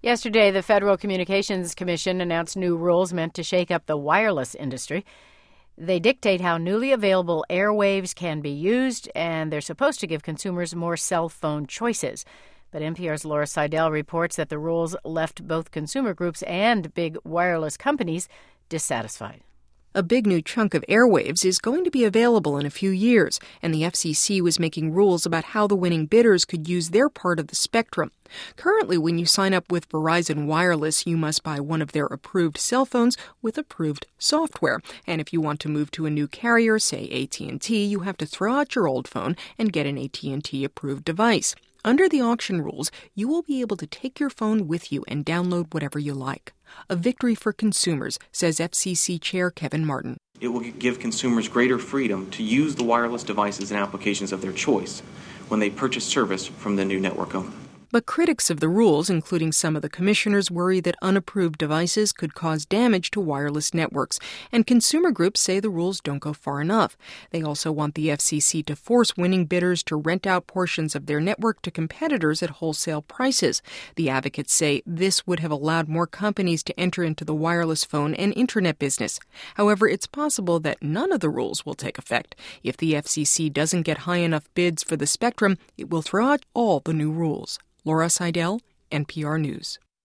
Yesterday, the Federal Communications Commission announced new rules meant to shake up the wireless industry. They dictate how newly available airwaves can be used, and they're supposed to give consumers more cell phone choices. But NPR's Laura Seidel reports that the rules left both consumer groups and big wireless companies dissatisfied. A big new chunk of airwaves is going to be available in a few years, and the FCC was making rules about how the winning bidders could use their part of the spectrum. Currently, when you sign up with Verizon Wireless, you must buy one of their approved cell phones with approved software. And if you want to move to a new carrier, say AT&T, you have to throw out your old phone and get an AT&T approved device. Under the auction rules, you will be able to take your phone with you and download whatever you like. A victory for consumers, says FCC Chair Kevin Martin. It will give consumers greater freedom to use the wireless devices and applications of their choice when they purchase service from the new network owner. But critics of the rules, including some of the commissioners, worry that unapproved devices could cause damage to wireless networks, and consumer groups say the rules don't go far enough. They also want the FCC to force winning bidders to rent out portions of their network to competitors at wholesale prices. The advocates say this would have allowed more companies to enter into the wireless phone and internet business. However, it's possible that none of the rules will take effect. If the FCC doesn't get high enough bids for the spectrum, it will throw out all the new rules. Laura Seidel, NPR News.